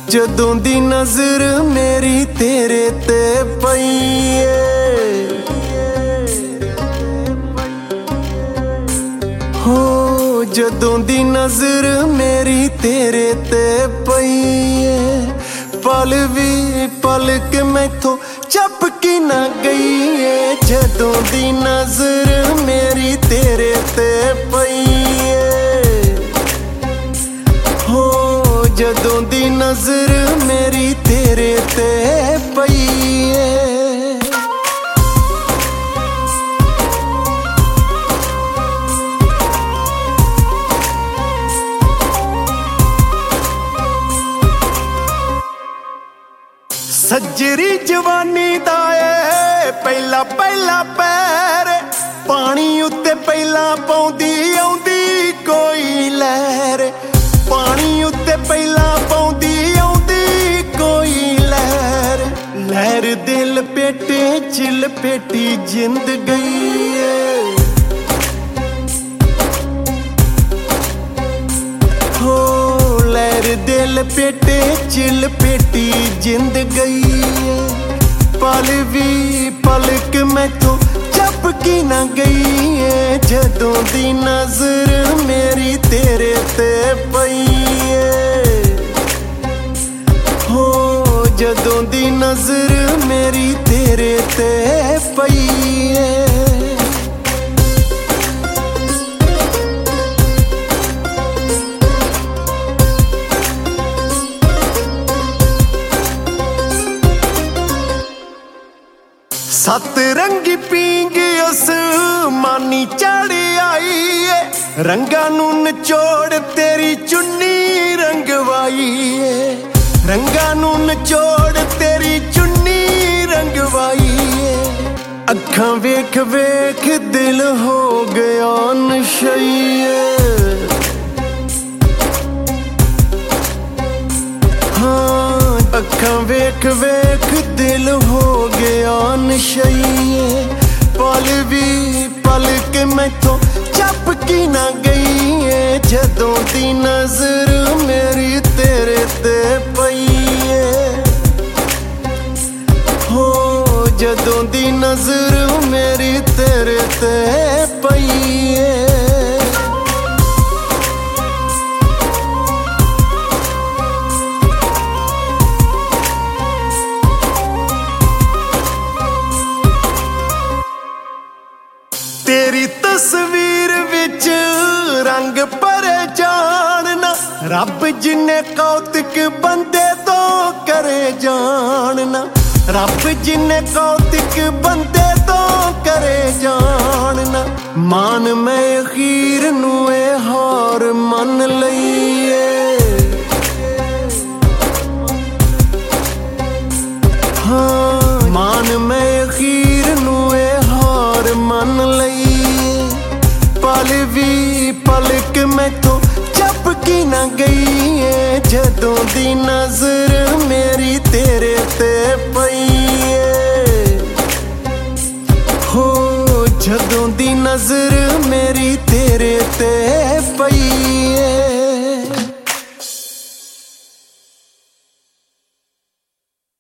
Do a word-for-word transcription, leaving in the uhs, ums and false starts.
जदों दी नजर मेरी तेरे ते पई ए, हो जदों दी नजर मेरी तेरे ते पई ए, पल भी पलक मैथों झपकी ना गई ए। जदों दी नजर मेरी तेरे ते पई ए, हो जदों दी नजर मेरी तेरे ते पई ए। सज्जरी जवानी दा ए पहला पहला पैर, पानी उत्ते पहला पौंदी आउंदी कोई लहर, पानी उत्ते पहला पौंदी आउंदी कोई लहर, लहर दे लपेटे च लपेटी जिंद गई है, हो लहर दे लपेटे च लपेटी जिंद गई है। पल भी पलक मैथों झपकी ना गई है, जदों दी नजर मेरी तेरे ते पई ए, हो जदों दी नजर मेरी तेरे ते पई ए। सत रंगी पींग उस मानी चढ़ आई है, रंगा नू निचोड़ तेरी चुन्नी रंगवाई है, रंगा नू निचोड़ तेरी चुन्नी रंगवाई है। अखां वेख वेख दिल हो गया नशईए, हाँ अखां वेख वेख दिल हो गया नशईए। पल भी पलक मैथों झपकी ना गई है, जदों दी नजर मेरी तेरे ते पई ए, हो जदों दी नजर मेरी तेरे ते पई ए। तेरी तस्वीर विच रंग भरे जानना, रब जिन्ने कौतक बंदे तो करे जानना, रब जिन्ने कौतक बंदे तो करे जानना। मान मैं अखीर नू ए हार मन लईए, हाँ मान मैं अखीर नू ए हार मन लईए। पल भी पलक मैथों झपकी ना गई है, जदों दी नजर मेरी तेरे ते पई ए, हो जदों दी नजर मेरी तेरे ते पई ए।